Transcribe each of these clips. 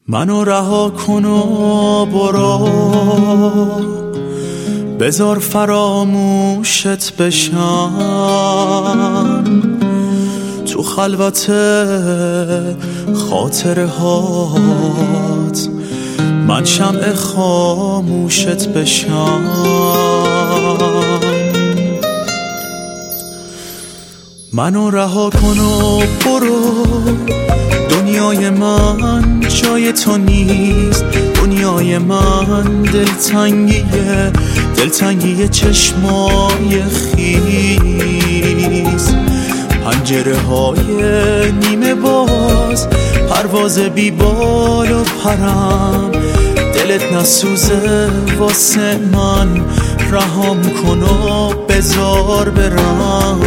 منو رها کن و برو، بذار فراموشت بشم تو خلوت خاطره هات، من شمع خاموشت بشم. منو رها کن و برو، دنیای من جای تو نیست، دنیای من دلتنگی چشمای خیس، پنجره های نیمه باز، پرواز بی بال و پرم، دلت نسوزه واسه من، رهام کن و بذار برم.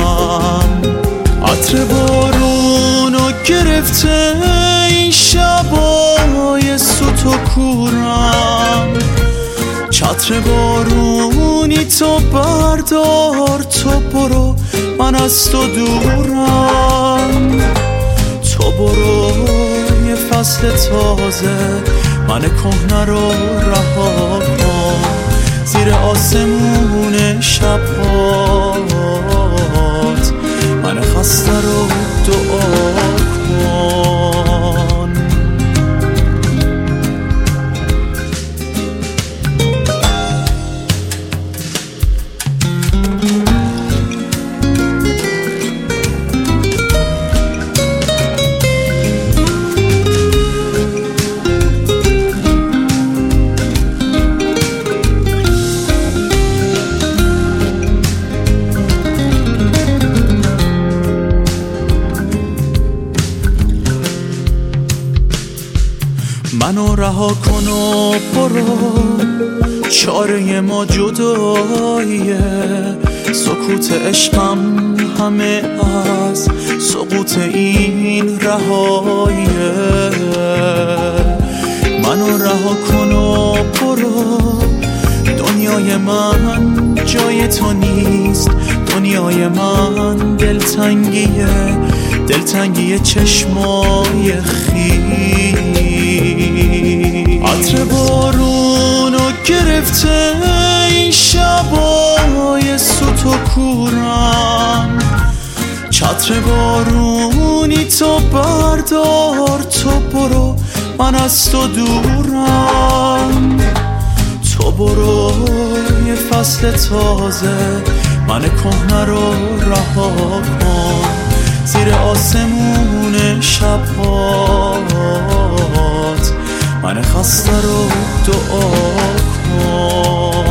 عطر بارونو گرفته این شبای سوت و کورم، چتر بارونی تو بردار، تو برو من از تو دورم، تو برو یه فصل تازه من کهنه رو رها کن، زیر آسمون شبات من خسته رو دعا کن. منو رها کن و برو، چاره ما جداییه، سکوت عشقم همه از سقوط این رهاییه. منو رها کن و برو، دنیای من جای تو نیست، دنیای من دلتنگی چشمای خیس، عطر بارونو گرفته این شبای سوت و کورم، چتر بارونی تو بردار، تو برو من از تو دورم، تو برو یه فصل تازه من کهنه رو رها کن، زیر آسمون شبات من خسته رو دعا کن.